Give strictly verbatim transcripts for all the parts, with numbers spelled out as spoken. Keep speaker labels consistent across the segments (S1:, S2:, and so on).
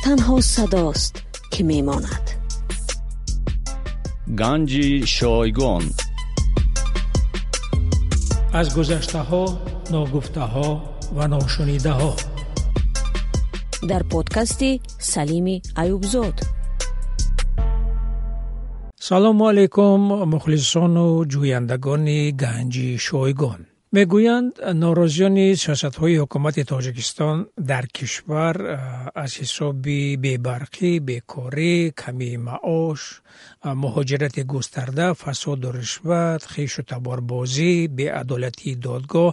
S1: تنها صداست که میماند.
S2: گنج شایگان
S3: از گذشته ها، ناگفته ها و ناشنیده ها
S1: در پادکست سلیم ایوبزاد.
S3: سلام علیکم مخلصان و جویندگان گنج شایگان. میگویند ناراضیان سیاست‌های حکومت تاجیکستان در کشور از حساب بی‌برقی، بیکاری، کمی معاش، مهاجرت گسترده، فساد و رشوت، خویش و تباربازی، بی‌عدالتی دادگاه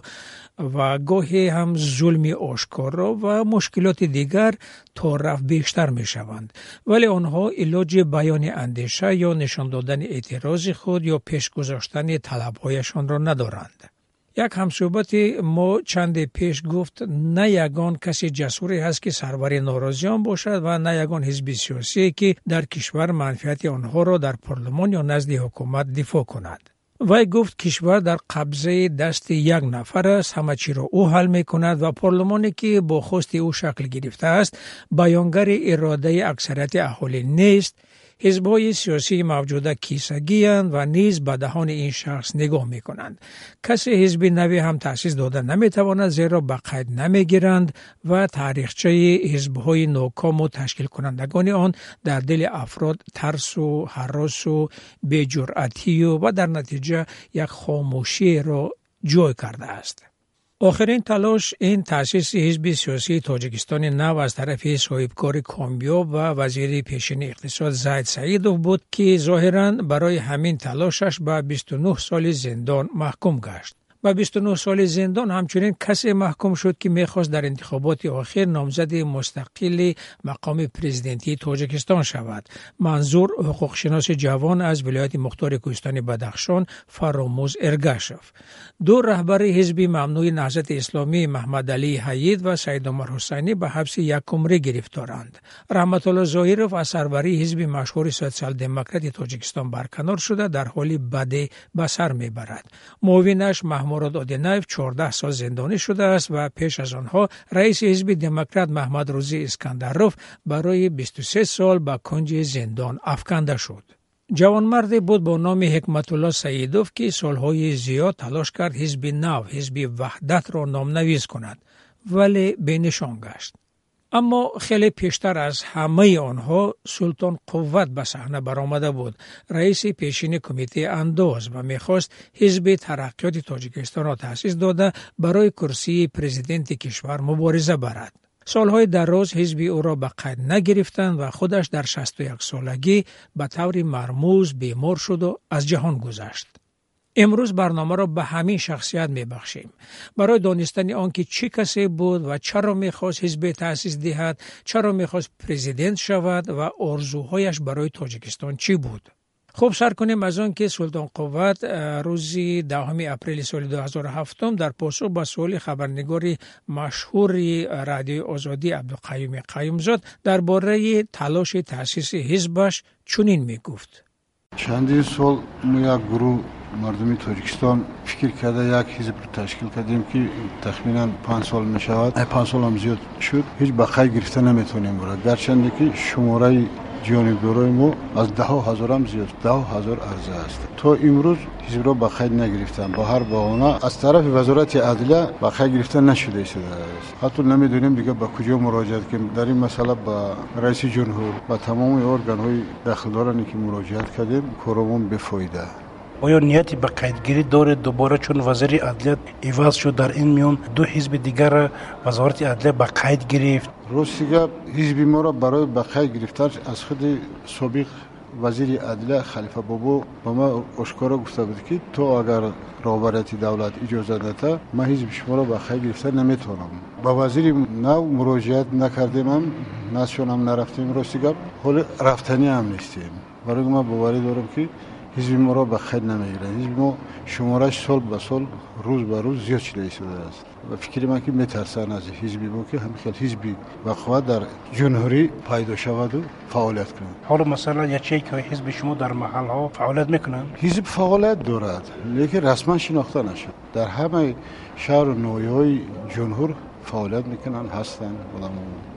S3: و گاهی هم ظلم آشکارا و مشکلات دیگر تا رفت بیشتر می شوند. ولی آنها علاج بیان اندیشه یا نشان دادن اعتراض خود یا پیش گذاشتن طلب‌هایشان را ندارند. یک همصحبت ما چند پیش گفت نه یگان کسی جسوری هست که سرور ناراضیان باشد و نه یگان حزب سیاسی که در کشور منفعت آنها را در پارلمان یا نزد حکومت دفاع کند. وی گفت کشور در قبضه دست یک نفر است، همه چی را او حل می کند و پارلمانی که با خواست او شکل گرفته است بیانگر اراده اکثریت اهالی نیست. حزب‌های سیاسی موجوده کیسگی‌اند و نیز به دهان این شخص نگاه می‌کنند. کسی حزب نوی هم تأسیس داده نمی‌تواند زیرا به قید نمی‌گیرند و تاریخچه حزب‌های ناکام و تشکیل کنندگان آن در دل افراد ترس و هراس و بی‌جرأتی و, و در نتیجه یک خاموشی را جای کرده است. آخرین تلاش این تأسیس حزب سیاسی تاجیکستان نو از طرف صاحبکار کامیاب و وزیر پیشین اقتصاد زاهد سعیدوف بود که ظاهراً برای همین تلاشش به بیست و نه سال زندان محکوم گشت. با بیست و نه سال زندان همچنین کسی محکوم شد که میخواست در انتخابات آخر نامزد مستقل مقام پرزیدنتی تاجیکستان شود. منظور حقوق شناس جوان از ولایت مختار کوهستان بدخشان فراموز ارگاشف. دو رهبر حزب ممنوع نهضت اسلامی محمد علی حید و سید عمر حسینی به حبس یک عمره گرفتارند. رحمت الله ظاهرов از سروری حزب مشهور سوسیال دموکرات تاجیکستان برکنار شده در حالی بد به سر میبرد. معاونش مراد آدینایف چهارده سال زندانی شده است و پیش از آنها رئیس حزب دموکرات محمد روزی اسکندروف برای بیست و سه سال به کنج زندان افکنده شد. جوانمردی بود با نام حکمت الله سعیدوف که سالهای زیاد تلاش کرد حزب نو، حزب وحدت را نامنویس کند ولی به نشان گشت. اما خیلی پیشتر از همه آنها سلطان قوت به صحنه برآمده بود. رئیس پیشین کمیته انداز و میخواست حزب ترقیات تاجیکستان را تأسیس داده برای کرسی پرزیدنت کشور مبارزه برد. سالهای دراز حزب او را به قید نگرفتند و خودش در شصت و یک سالگی به طور مرموز بیمار شد و از جهان گذشت. امروز برنامه را به همین شخصیت میبخشیم برای دانستن آنکه چه کسی بود و چرا میخواست حزب تأسیس دهد، چرا میخواست پرزیدنت شود و آرزوهایش برای تاجیکستان چی بود. خب سر کنیم از آن که سلطان قوت روز دهم اپریل سال دو هزار و هفت در پاسخ به سوال خبرنگار مشهور رادیو آزادی عبدالقیوم قیومزاد درباره تلاش تأسیس حزبش چنین میگفت:
S4: چندین سال ما یک گروه مردمی تاجیکستان فکر کرده یک حزب رو تشکیل کردیم که تخمینا پنج سال می شود. پنج سال هم زیاد شد. هیچ بقای گرفته نمیتونیم برای گرچند که شماره جانبدارای ما از ده هزار هم زیاد، ده هزار عرضه است. تا امروز حزب را بقای نگرفتن. با هر بهانه از طرف وزارت عدلیه بقای گرفته نشده است. حتی نمیدونیم دیگه به کجا مراجعت کنیم. در این مسئله با رئیس جمهور و تمام ارگان های داخلدارانی که مراجعت کردیم کارمون بفایده.
S5: آیا نیتی به قیدگیری داره دوباره چون وزیر عدلیه عوض شد در این میون دو حزب دیگر وزارت عدلیه به قید گرفت؟
S4: راستیگه حزب ما را برای به قید گرفتن از خود سابق وزیر عدلیه خلیفه بابا با ما آشکارا گفته بود که تو اگر رهبریت دولت اجازه نده ما حزب شما را به قید گرفتن نمیتونم. با وزیر نو مراجعت نکردیم، هم نشون هم نرفتیم. راستیگه حال رفتنی هم نیستیم. برای ما باوری دارم که حزب ما را به خیر نمیگیره. حزب ما شمارش سال به سال روز به روز زیاد شده شده است و فکر من که میترسن از حزبی ما که همین حزبی وقوع در جمهوری پیدا شود و فعالیت کنند.
S5: حالا مثلا یا چه که حزب شما در محل ها فعالیت میکنن؟
S4: حزب فعالیت دارد لیکن رسما شناخته نشد. در همه شهر و نویهای جمهور فعالیت میکنن هستن.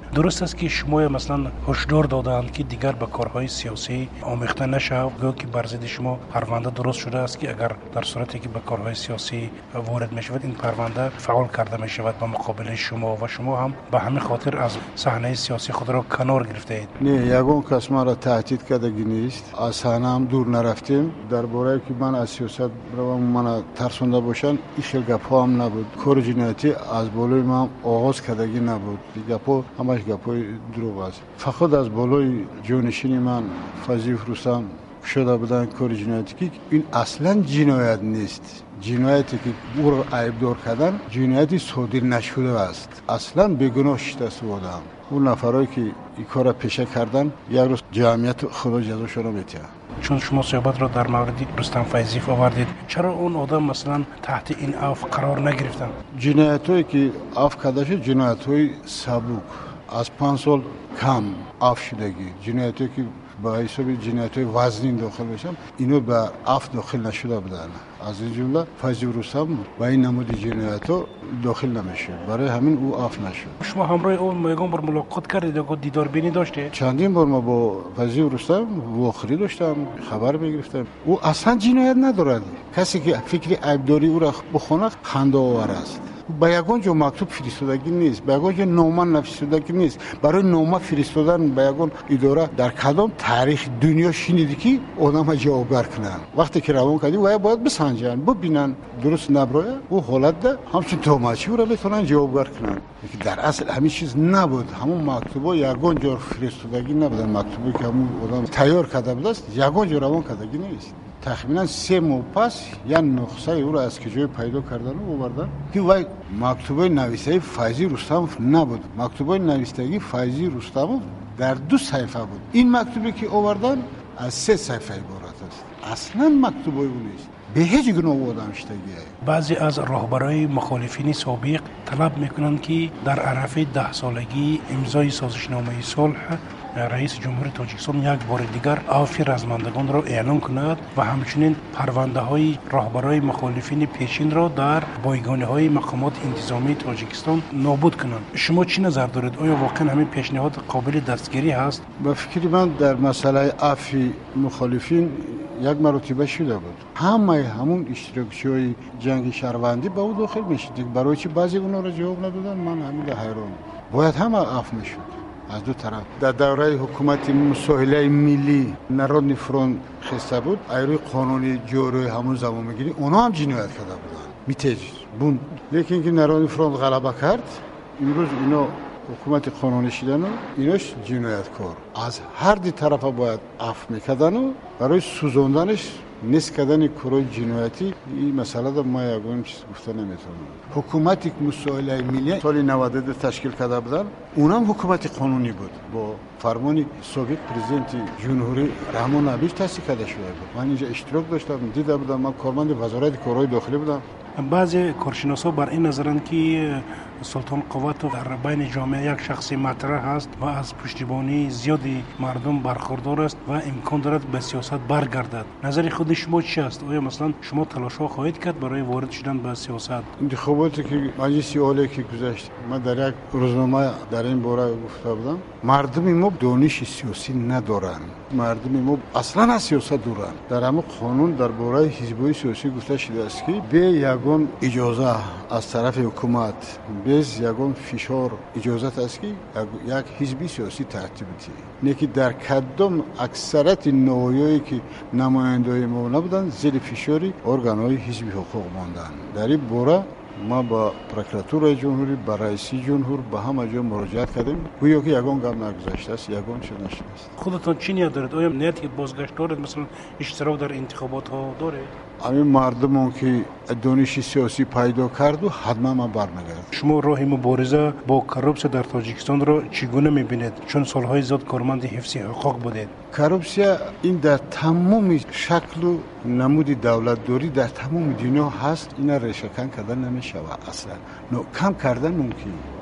S5: درست است که شما مثلا هشدار دادند که دیگر به کارهای سیاسی آمیخته نشو، گویا که بر ضد شما پرونده درست شده است که اگر در صورتی که به کارهای سیاسی وارد میشود این پرونده فعال کرده میشود به مقابل شما و شما هم به همین خاطر از صحنه سیاسی خود را کنار گرفته اید.
S4: نه، یگان کس ما را تهدید کردگی نیست. از صحنه هم دور نرفتیم. درباره که من از سیاست روم من ترسونده باشن این خیلی گپا هم نبود. کار جنایتی از بالای من آغاز کردگی نبود. گپا همش گپای دروغ است. فقط از بالای جانشین من فضیف رستم شده بودن کار جنایتی که این اصلا جنایت نیست. جنایتی که او را عیبدار کردن جنایتی صادر نشده است. اصلا بیگناه شده بودم. اون نفرایی که این کار را پیشه کردن یک روز جمعیت خدا جزاشون را می‌دهد.
S5: چون شما صحبت را در مورد رستم فیضیف آوردید، چرا اون آدم مثلا تحت این عفو قرار نگرفتن؟
S4: جنایتایی که عفو کرده شد جنایت‌های سبک از پنج سال کم عفو شدگی، جنایتایی که با حساب جنایت‌های وزنی داخل بشن اینو به عفو داخل نشده بودن. از این جمله فیضیف رستم با این نمود جنایت‌ها داخل نمیشه، برای همین او عفو نشد.
S5: شما همراه اون یگان بار ملاقات کردید و دیدار بینی داشته؟
S4: چندین بار ما با فیضیف رستم واخری داشتم، خبر میگرفتم. او اصلا جنایت ندارد. کسی که فکر عیبداری او را بخونه خنده آور است. با یگان جو مکتوب فرستادگی نیست، با یگان جو نامه نفرستادگی نیست. برای نامه فرستادن با یگان اداره در کدام تاریخ دنیا شنیدی که آدم جوابگر کنن؟ وقتی که روان کردی و باید بسنجن، ببینن درست نبرای او حالت ده همچون توماچی را بتونن جوابگر کنن. در اصل همین چیز نبود. همون مکتوبا یگان جو فرستادگی نبودن. مکتوبی که همون آدم تیار کرده بود است یگان جو روان کردگی نیست. تقریبا سه ماه پس یا نسخه او را از کجای پیدا کردن و آوردن که وای مکتوبه نوشته فیضیف رستم نبود. مکتوبه نوشتگی فیضیف رستم در دو صفحه بود. این مکتوبی که آوردن از سه صفحه عبارت است. اصلا مکتوبه او نیست. به هیچ گونه آدم شدگی.
S5: بعضی از راهبرای مخالفین سابق طلب میکنند که در عرف ده سالگی امضای سازشنامه صلح رئیس جمهوری تاجیکستان یک بار دیگر عفو رزمندگان را اعلام کند و همچنین پرونده های راهبرای مخالفین پیشین را در بایگانی های مقامات انتظامی تاجیکستان نابود کنند. شما چی نظر دارید؟ آیا واقعا همین پیشنهاد قابل دستگیری هست؟
S4: به فکر من در مسئله عفو مخالفین یک مرتبه شده بود. همه همون اشتراکچی‌های جنگ شهروندی به او داخل میشد. برای چی بعضی اونا را جواب ندادن؟ من همین حیران. باید همه عفو میشد. از دو طرف در دوره حکومت مساهله ملی نارودنی فرونت خسته بود، ایروی قانونی جوری همون زمان میگیری اونا هم جنایت کرده بودن میتیج بوند. لیکن که نارودنی فرونت غلبه کرد امروز اینا حکومت قانونی شدن و ایناش جنایتکار از هر دی طرف باید عفو میکردن و برای سوزوندنش نیست کردن کارهای جنایتی این مسئله در ما یگان چیز گفته نمیتونم. حکومتی که مساهله ملی سال نود و دو تشکیل کرده بودن اونم حکومت قانونی بود با فرمان سابق پرزیدنت جمهوری رحمان نبیش تأسیس کرده شده بود. من اینجا اشتراک داشتم، دیده بودم. من کارمند وزارت کارهای داخلی بودم.
S5: بعضی کارشناسا بر این نظرند که سلطان قوت در بین جامعه یک شخصی مطرح است و از پشتیبانی زیادی مردم برخوردار است و امکان دارد به سیاست برگردد. نظر خود شما چی است؟ آیا مثلا شما تلاش‌ها خواهید کرد برای وارد شدن به سیاست؟
S4: انتخاباتی که مجلس عالی که گذشت من در یک روزنامه در این باره گفته بودم مردم ما دانش سیاسی ندارند. مردم ما اصلا از سیاست دورند. در همه قانون در باره حزب‌های سیاسی گفته شده است که به یگان اجازه از طرف حکومت bez یگان فشار اجازت است که یک حزبی سیاسی ترتیب دهید. نه که در کدام اکثریت نوعی که نمایندگان ما نبودن زیر فشار ارگان‌های حزبی حقوق ماندن. در این باره ما با پروکراتور جمهوری با رئیس جمهور با همه جا مراجعت کردیم. گویا که یگان گام نگذاشته است، یگان چه نشده است.
S5: خودتون چی نیت دارید؟ آیا نیتی بازگشت دارید؟ مثلا اشتراک در انتخابات ها دارید؟
S4: همین مردمون که دانش سیاسی پیدا کرد و حتما ما برمیگردیم.
S5: شما راه مبارزه با کروپسیا در تاجیکستان را چگونه میبینید؟ چون سالهای زیاد کارمند حفظ حقوق بودید.
S4: کروپسیا این در تمام شکل و نمود دولت داری در تمام دنیا هست. اینا ریشه کن کردن نمیشه اصلا. نو کم کردن ممکن.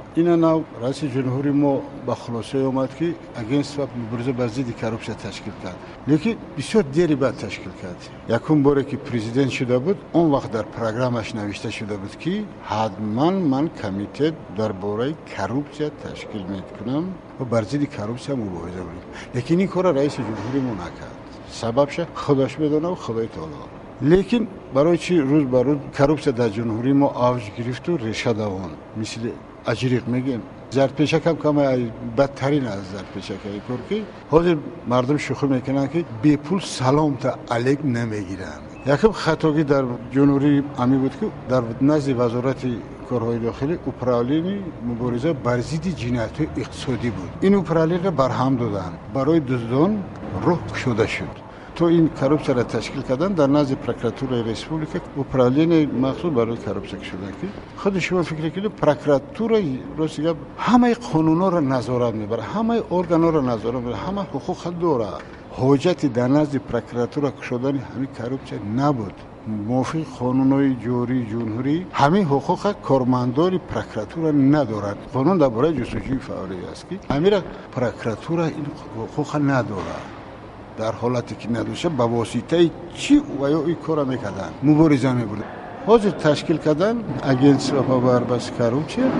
S4: این نو رئیس جمهوری ما با خلاصه اومد که اگینست و مبارزه با ضد کروپسیون تشکیل کرد، لیکن بسیار دیری بعد تشکیل کرد. یکم باره که پرزیدنت شده بود اون وقت در پروگرامش نوشته شده بود که حتما من کمیته درباره کروپسیون تشکیل میکنم و بر ضد کروپسیون مبارزه کنم، لیکن این کار رئیس جمهوری ما نکرد. سببش خودش بدونه و خدای تعالی. لیکن برای چی روز بر روز کروپسیون در جمهوری ما آوج گرفت و ریشه دوان مثل اجریق میگیم زرپیشک هم کم بدترین از زرپیشک های کرکی. حاضر مردم شوخی میکنن که بی پول سلام تا علیک نمیگیرن. یکم خطاگی در جمهوری امی بود که در نزد وزارت کارهای داخلی اپرالین مبارزه بر ضد جنایت اقتصادی بود. این اپرالین را برهم دادن، برای دزدان راه گشوده شد. تو این کروپسیون را تشکیل کردن در نزد پروکراتور ریسپوبلیک اپرالین مخصوص برای کروپسیون شدن که خود شما فکر کنید پروکراتور روسیه همه قانونا را نظارت میبره، همه ارگانا را نظارت میبره، همه حقوق داره. حجت در نزد پروکراتور شدن همین کروپسیون نبود. موافق قانونهای جوری جمهوری همین حقوق کارمندان پروکراتور ندارد. قانون درباره جستجوی فوری است که امیر پروکراتور این حقوق نداره. در حالتی که ندوشه با واسطه چی و یا این کار میکردن مبارزه میبرد. حاضر تشکیل کردن اگینست و پابربست کروپسیون.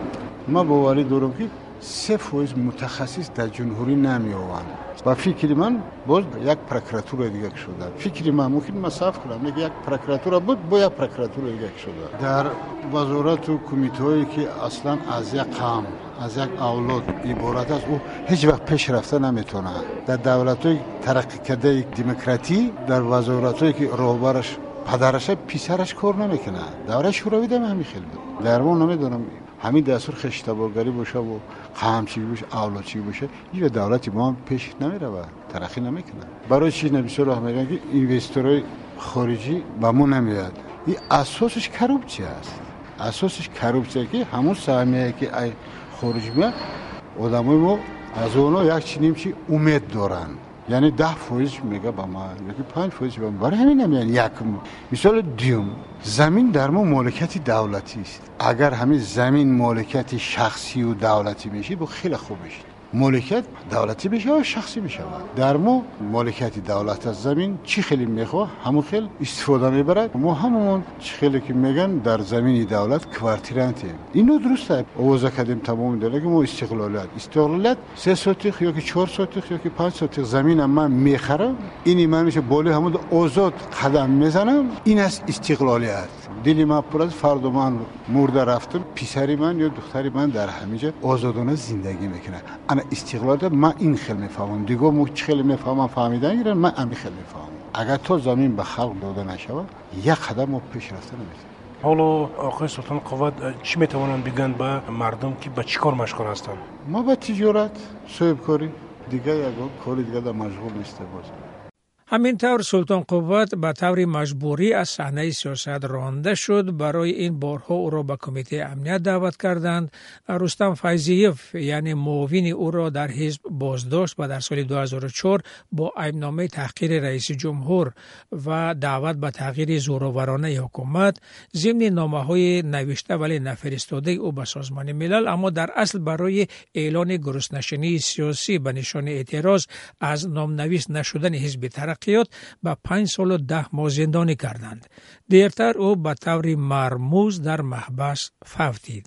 S4: ما باوری دارم که سه فویز متخصص در جمهوری نمیآوند و فکر من باز یک پروکراتور دیگه شده. فکر من ممکن مساف کنم یک پروکراتور بود با یک پروکراتور دیگه شده. در وزارت و کمیته‌ای که اصلا از یک قوم از یک اولاد عبارت است او هیچ وقت پیش رفته نمیتونه. در دولت‌های ترقی کرده دموکراتی در وزارت‌هایی که راهبرش پدرش پسرش کار نمیکنه. دوره شوروی دم همین خیلی بود. در ما نمیدونم همین دستور خشتبارگری باشه و قمچی باشه اولادچی باشه این دولتی ما هم پیش نمیره و ترقی نمیکنه. برای چی نمیشه راه میگن که اینوستورهای خارجی به ما نمیاد. این اساسش کروپسیون است. اساسش کروپسیون که همون سهمیه که ای خارجی میاد آدمای ما از اونها یک چی نیم چی امید دارن. یعنی ده فویز میگه با ما یکی پنج فویز با ما برای همین نمیان. یک مثال دیوم زمین در ما مالکیت دولتی است. اگر همین زمین مالکیت شخصی و دولتی میشه با خیلی خوب میشه. مالکیت دولتی بشه و شخصی میشه. در ما مالکیت دولت از زمین چی خیلی میخواه همون خیلی استفاده میبرد. ما همون چی خیلی که میگن در زمین دولت کوارتیرانتیم. اینو درسته آوازه کردیم تمام داره که ما استقلالیت استقلالیت سه سوتیخ یا که چهار سوتیخ یا که پنج سوتیخ زمین من میخرم اینی من میشه بالی همون آزاد قدم میزنم. این است استقلالیت. دلی من پر از فرد من مرده رفتم پسری من یا دختری من در همینجا آزادانه زندگی میکنه. انا استقلال من این خیلی میفهمم دیگه مو خیلی میفهمم فهمیدن ایران من همین خیلی میفهمم. اگر تو زمین به خلق داده نشود یک قدم ما پیش رفته نمیتونیم.
S5: حالا آقای سلطان قوت چی میتوانند بگن به مردم که به چی کار مشغول هستند؟
S4: ما به تجارت صاحبکاری دیگه یک کار دیگه در مشغول نیستیم. باز
S3: همینطور سلطان قوت به طور مجبوری از صحنه سیاست رانده شد. برای این بارها او را به کمیته امنیت دعوت کردند. رستم فیضیف یعنی معاون او را در حزب بازداشت و در سال دو هزار و چهار با ایبنامه تحقیر رئیس جمهور و دعوت به تغییر زورآورانه حکومت ضمن نامه‌های نوشته ولی نفرستاده او به سازمان ملل، اما در اصل برای اعلان گرسنشینی سیاسی به نشان اعتراض از نامنویس نشدن حزب ترقیات به پنج سال و ده ماه زندانی کردند. دیرتر او به طور مرموز در محبس فوتید.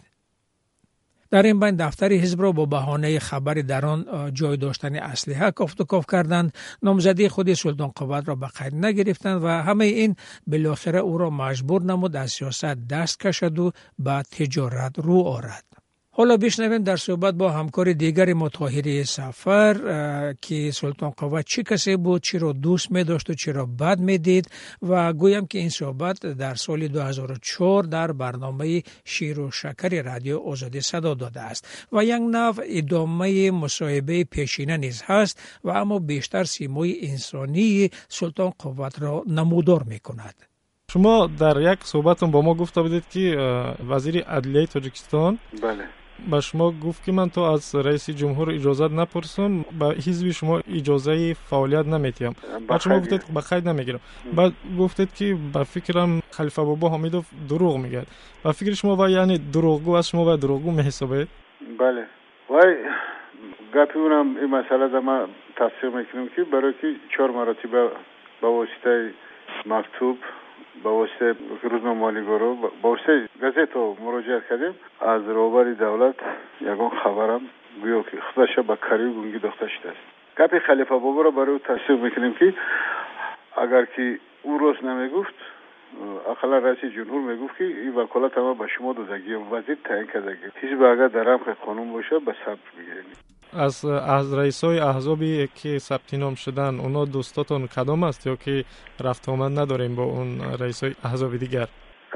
S3: در این بین دفتر حزب را با بهانه خبر در آن جای داشتن اسلحه کافت و کاف کردند. نامزدی خود سلطان قوت را به قید نگرفتند و همه این بالاخره او را مجبور نمود از سیاست دست کشد و به تجارت رو آورد. حالا بشنویم در صحبت با همکار دیگر ما طاهری سفر که سلطان قوت چی کسی بود، چی را دوست می داشت و چی را بد می دید و گویم که این صحبت در سال دو هزار و چهار در برنامه شیر و شکر رادیو آزادی صدا داده است و یک نوع ادامه مصاحبه پیشینه نیز هست و اما بیشتر سیمای انسانی سلطان قوت را نمودار می کند.
S6: شما در یک صحبتون با ما گفته بودید که وزیر عدلیه تاجیکستان
S7: بله
S6: با شما گفت که من تو از رئیس جمهور اجازه نپرسم، با حزب شما اجازه فعالیت نمیتیم. بعد شما گفتید با خیر نمیگیرم. بعد گفتید که با فکرم خلیفه بابا حمیدوف دروغ میگه. با فکر شما و یعنی دروغگو از شما و دروغگو میحسابید؟
S4: بله. وای گپی اونم این مسئله در ما تفسیر میکنم که برای که چهار مراتبه با واسطه مکتوب، با واسطه روزنامه مالیگارو، با واسطه گازت مراجعه کردیم از روبر دولت یگان خبرم گویا که خودش با کاری گونگی داخته شده است. گپی خلیفه بابا را برای تفسیر میکنیم که اگر که او روز نمیگفت اقلا رئیس جمهور میگفت که این وکالت ما به شما دادگی وزیر تعیین کردگی حزب اگر در رمق قانون باشه به ثبت بگیریم.
S6: از از رئیسای احزابی که ثبت نام شدن اونا دوستاتون کدام است یا که رفت آمد نداریم با اون رئیسای احزاب دیگر؟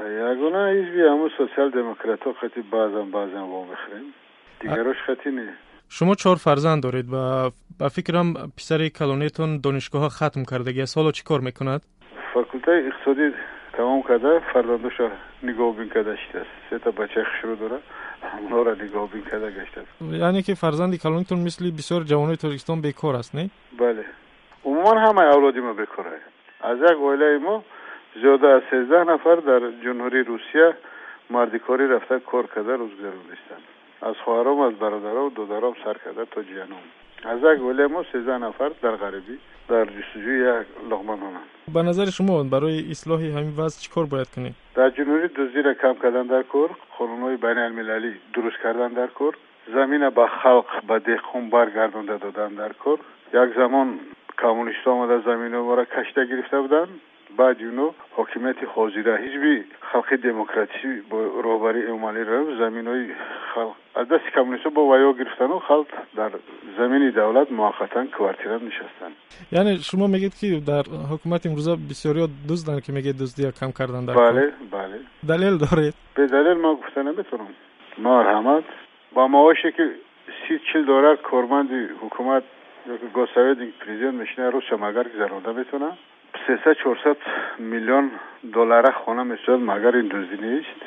S4: یگانه حزبی همون سوسیال دموکرات ها خیلی بعضن بعضن با میخریم دیگراش خیلی نه.
S6: شما چهار فرزند دارید و با فکرم پسر کلونیتون دانشگاه ختم کردگی است، حالا چی کار میکند؟
S4: فاکولته اقتصادی تمام کرده، فرزندش نگاه بین کرده شده است. سه تا بچه خشرو داره، اونا را نگاه بین کرده گشته است.
S6: یعنی که فرزند کلونیتون مثل بسیار جوانای تاجیکستان بیکار است، نه؟
S4: بله. عموما همه اولادی ما بیکاره. از یک عائله ما زیاده از سیزده نفر در جمهوری روسیه مردکاری رفته کار کرده روزگار گذاشتن. از خواهرام، از برادرام و دادرام سر کرده تا جیانم. از یک عائله ما سیزده نفر در غربی در جستجوی یک لقمه نانند.
S6: به نظر شما برای اصلاح همین وضع چیکار باید کنیم؟
S4: در جمهوری دزدی را کم کردن در کار، قانون‌های بین المللی درست کردن در کار، زمین به خلق به دهقان برگردانده دادن در کار. یک زمان کمونیست‌ها آمده زمین ما را کشته گرفته بودن، بعد اونو حاکمیت حاضره حزب خلق دموکراسی با رهبری امالی را زمین‌های خلق از دست کمونیست‌ها با ویا گرفتن و خلق در زمین دولت موقتا کوارتیره نشستن.
S6: یعنی شما میگید که در حکومت امروزه بسیاری دزدن که میگه دزدی کم کردن در
S4: بله کار. بله.
S6: دلیل دارید؟
S4: به دلیل ما گفتن نمیتونم. مرحمت با معاشی که سی چل دلار کارمند حکومت یا که گوساوید پرزیدنت میشنه روز مگر گذرونده میتونه. سیصد چهارصد میلیون دلار خانه میشود مگر این دزدی نیست.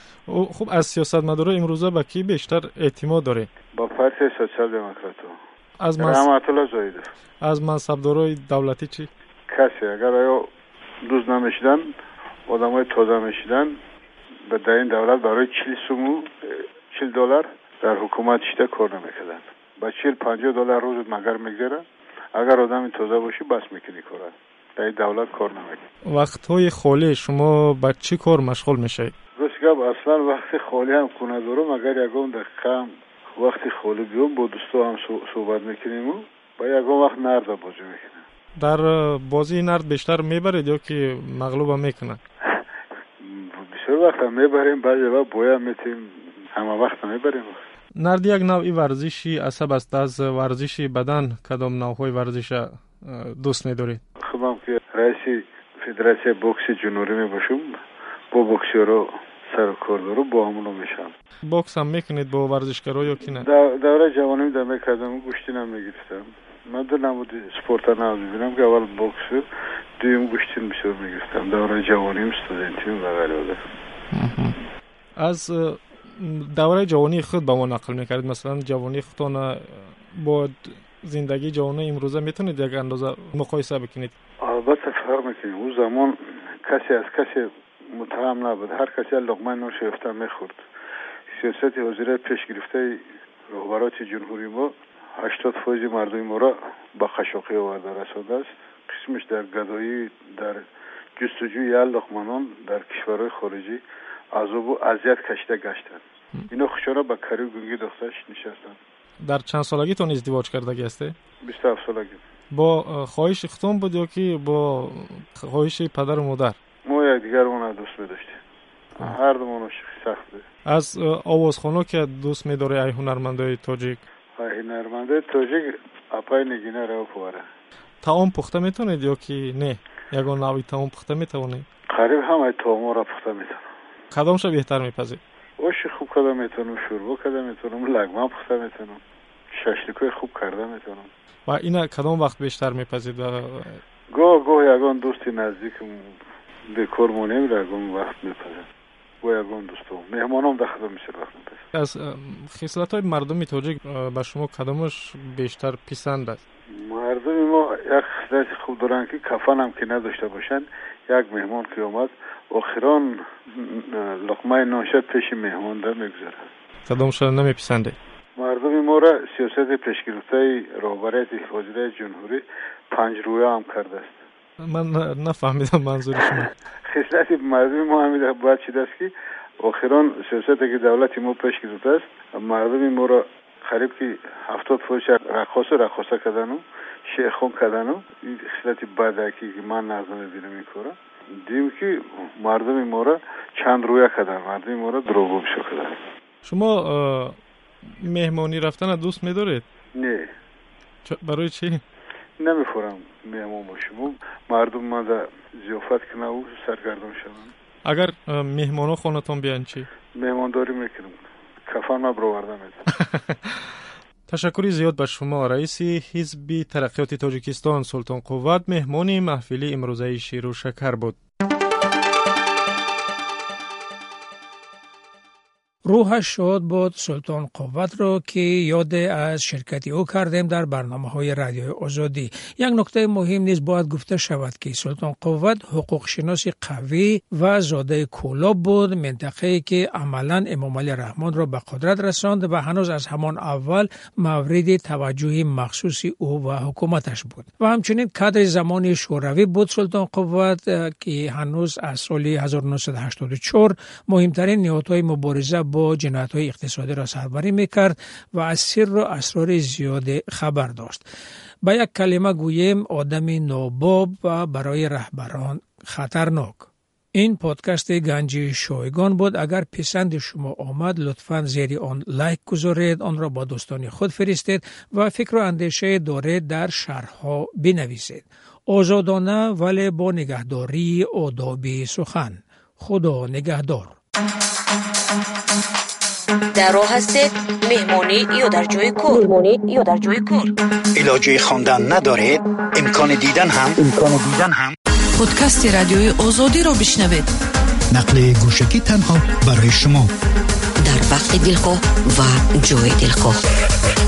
S6: خب از سیاستمدارا امروزه با کی بیشتر اعتماد داره؟
S4: با پارتی سوسیال دموکرات.
S6: از
S4: رحمت الله زاهد.
S6: از منصبدارای دولتی چی؟
S4: کسی اگر آیا دوز نمیشدن آدمای تازه میشدن به در این دولت برای چهل سومو چهل دلار در حکومت شده کار نمیکردن. با چهل پنجاه دلار روز مگر میگذره. اگر آدمی تازه باشی بس میکنی کاره. در این دولت کار نمیکنی.
S6: وقتهای خالی شما با چی کار مشغول میشید؟
S4: گفتگاب اصلا وقتی خالی هم کنه دارم اگر یکم دقیقه وقتی خالی بیام با دوستا هم صحبت میکنیم و با یکم وقت نرد بازی میکنیم.
S6: در بازی نرد بیشتر میبرید یا که مغلوب هم میکنن؟
S4: بسیار وقت هم میبریم، بعضی وقت بویا میتیم، همه وقت هم میبریم.
S6: نرد یک نوعی ورزشی عصب است. از ورزشی بدن کدام نوعهای ورزش دوست ندارید؟
S4: خودم که رئیس فدراسیون بوکس جنوبی می باشم، با بوکسورا سر کار دارم، با همونو میشم.
S6: بوکس هم میکنید با ورزشکارا یا کی نه؟
S4: دوره جوانی در میکردم، گوشتی نمیگرفتم. من در نمود سپورت ها ببینم که اول بوکس، دویم گوشتی بسیار میگرفتم. دوره جوانیم، استودنتیم و غیره.
S6: از دوره جوانی خود با ما نقل میکردید، مثلا جوانی خودتان با زندگی جوانی امروزه میتونید یک اندازه مقایسه بکنید؟
S4: البته فرق میکنه. اون زمان کسی از کسی متهم نبود، هر کسی لقمه نون شیفته میخورد. سیاست حاضره پیش گرفته رهبرات جمهوری ما هشتاد فیصد مردم ما را با خشاقی آورده رسانده است. قسمش در گدایی، در جستجوی لقمه نان در کشورهای خارجی عذاب و اذیت کشیده گشتند. اینا خوشانه با کاری گونگی دخترش نشستند.
S6: در چند سالگیتون ازدواج کردگی هستی؟
S4: بیست و هفت سالگی. با
S6: خواهش ختم بود یا که با خواهش پدر و مادر؟
S4: ما یک دیگرمون دوست می‌داشتیم. هر دومون سخت بود.
S6: از آوازخوان‌ها که دوست می‌داری ای هنرمندای تاجیک؟
S4: ای هنرمندای تاجیک اپای نگینه رو پواره.
S6: طعام پخته میتونید یا که نه؟ یگان نوعی طعام پخته میتونید؟
S4: قریب همه طعام را پخته میتونم.
S6: کدامش بهتر میپذید؟
S4: اوش خوب کرده میتونم، شوربا کرده میتونم، لگمه پخته میتونم، ششلیکای خوب کرده میتونم.
S6: و اینا کدام وقت بیشتر میپذید؟
S4: گاه گاه یگان دوستی نزدیکم به کار مونیم را یگان وقت میپذید. گاه یگان دوستم مهمانم داخل میشه وقت میپذید.
S6: از خصلت‌های مردم تاجیک به شما کدامش بیشتر پسند است؟
S4: مردم ما یک خصلت خوب دارن که کفن هم که نداشته باشن. یک مهمان که اومد آخران لقمه نانشد پیش مهمان را میگذاره.
S6: کدامش نمیپسنده؟
S4: مردم ما را سیاست پیشگرفته رهبریت وزیر جمهوری پنج رویه هم کرده است.
S6: من نفهمیدم منظور شما.
S4: خصلت مردم ما همین باید چیده است که آخران سیاستی که دولت ما پیش گرفته است مردم ما را قریب که هفتاد فوش رقاص رقاصه کردن و شیخون کردن و این خصلت بدکی که من نظر میبینم این کارا. دیم که مردم ما را چند رویه کردن، مردم ما را دروغگو کردن.
S6: شما مهمانی رفتن دوست می‌دارید؟
S4: نه.
S6: برای چی؟
S4: نمی‌فورم مهمان باشم. مردم ما در ضیافت کنه و سرگردان شوند.
S6: اگر مهمانا خونتون بیان چی؟
S4: مهمانداری میکنم. کفن ما برآورده میدم.
S6: تشکر زیاد به شما. رئیس حزب ترقیات تاجیکستان سلطان قوت مهمان محفل امروزه شیر و شکر بود.
S3: روحش شاد بود سلطان قوت رو که یاد از شرکتی او کردیم در برنامه های رادیوی آزادی. یک نکته مهم نیز باید گفته شود که سلطان قوت حقوق شناس قوی و زاده کولاب بود، منطقه‌ای که عملاً امام علی رحمان را به قدرت رساند و هنوز از همان اول مورد توجه مخصوص او و حکومتش بود. و همچنین کادر زمان شوروی بود سلطان قوت که هنوز از سال هزار و نهصد و هشتاد و چهار مهمترین نهادهای مبارزه با جنایت‌های اقتصادی را سربری می‌کرد و از سر و اسرار زیاد خبر داشت. با یک کلمه گویم آدم ناباب و برای رهبران خطرناک. این پادکست گنجی شایگان بود. اگر پسند شما آمد لطفاً زیر آن لایک گذارید، آن را با دوستان خود فرستید و فکر و اندیشه دارید در شرح‌ها بنویسید. آزادانه ولی با نگهداری آداب سخن. خدا نگهدار.
S1: در راه هستید مهمانی یا در جای کار؟ مهمانی یا در جای کار؟
S7: علاجه خواندن ندارید؟ امکان دیدن هم امکان دیدن هم
S8: پادکست رادیوی آزادی رو بشنوید.
S7: نقل گوشکی تنها برای شما
S1: در وقت دلخواه و جای دلخواه.